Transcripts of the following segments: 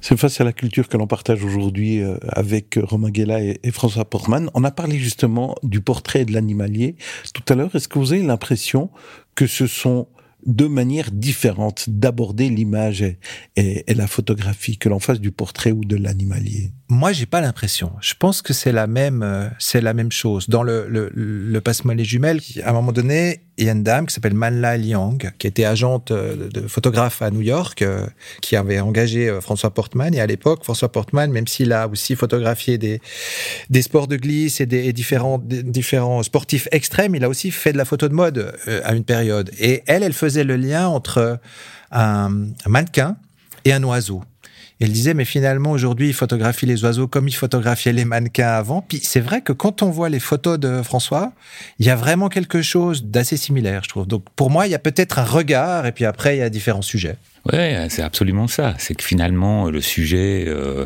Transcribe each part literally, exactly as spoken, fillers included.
C'est face à la culture que l'on partage aujourd'hui euh, avec Romain Guéla et, et François Portmann. On a parlé justement du portrait et de l'animalier tout à l'heure. Est-ce que vous avez l'impression que ce sont deux manières différentes d'aborder l'image et, et, et la photographie, que l'on fasse du portrait ou de l'animalier? Moi, j'ai pas l'impression. Je pense que c'est la même, euh, c'est la même chose. Dans le, le, le Passe-moi les jumelles, à un moment donné, il y a une dame qui s'appelle Manla Liang, qui était agente de, de photographe à New York, euh, qui avait engagé euh, François Portmann. Et à l'époque, François Portmann, même s'il a aussi photographié des, des sports de glisse et des et différents, des, différents sportifs extrêmes, il a aussi fait de la photo de mode euh, à une période. Et elle, elle faisait le lien entre un, un mannequin et un oiseau. Et elle disait, mais finalement, aujourd'hui, il photographie les oiseaux comme il photographiait les mannequins avant. Puis c'est vrai que quand on voit les photos de François, il y a vraiment quelque chose d'assez similaire, je trouve. Donc pour moi, il y a peut-être un regard, et puis après, il y a différents sujets. Ouais, c'est absolument ça. C'est que finalement, le sujet, euh,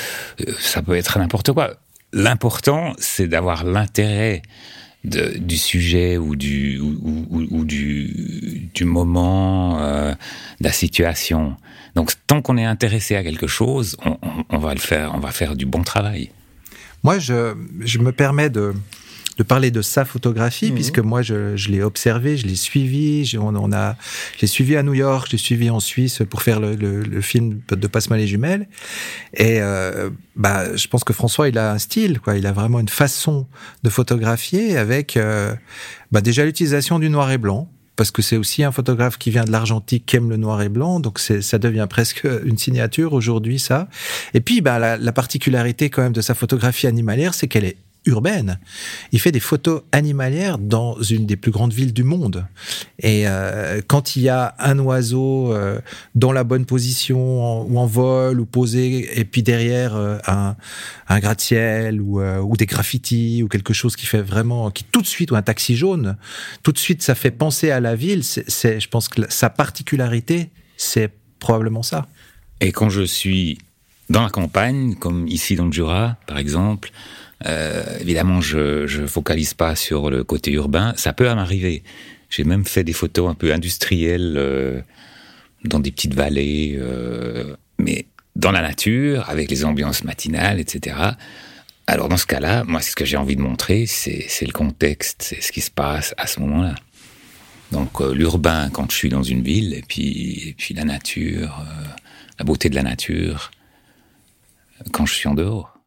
ça peut être n'importe quoi. L'important, c'est d'avoir l'intérêt de, du sujet ou du, ou, ou, ou du, du moment, euh, de la situation. Donc, tant qu'on est intéressé à quelque chose, on, on, on va le faire, on va faire du bon travail. Moi, je, je me permets de, de parler de sa photographie, mmh. puisque moi, je, je l'ai observé, je l'ai suivi, je, on, on a, je l'ai suivi à New York, je l'ai suivi en Suisse pour faire le, le, le film de Passe-moi les jumelles. Et euh, bah, je pense que François, il a un style, quoi. Il a vraiment une façon de photographier avec euh, bah, déjà l'utilisation du noir et blanc. Parce que c'est aussi un photographe qui vient de l'Argentique, qui aime le noir et blanc, donc c'est, ça devient presque une signature aujourd'hui, ça. Et puis, bah, la, la particularité quand même de sa photographie animalière, c'est qu'elle est urbaine. Il fait des photos animalières dans une des plus grandes villes du monde. Et euh, quand il y a un oiseau euh, dans la bonne position, en, ou en vol, ou posé, et puis derrière euh, un, un gratte-ciel, ou, euh, ou des graffitis, ou quelque chose qui fait vraiment, qui tout de suite, ou un taxi jaune, tout de suite, ça fait penser à la ville. C'est, c'est, je pense que sa particularité, c'est probablement ça. Et quand je suis dans la campagne, comme ici dans le Jura, par exemple, Euh, évidemment, je je focalise pas sur le côté urbain. Ça peut m'arriver. J'ai même fait des photos un peu industrielles euh, dans des petites vallées, euh, mais dans la nature, avec les ambiances matinales, et cetera. Alors dans ce cas-là, moi, ce que j'ai envie de montrer, c'est c'est le contexte, c'est ce qui se passe à ce moment-là. Donc euh, l'urbain quand je suis dans une ville, et puis et puis la nature, euh, la beauté de la nature quand je suis en dehors.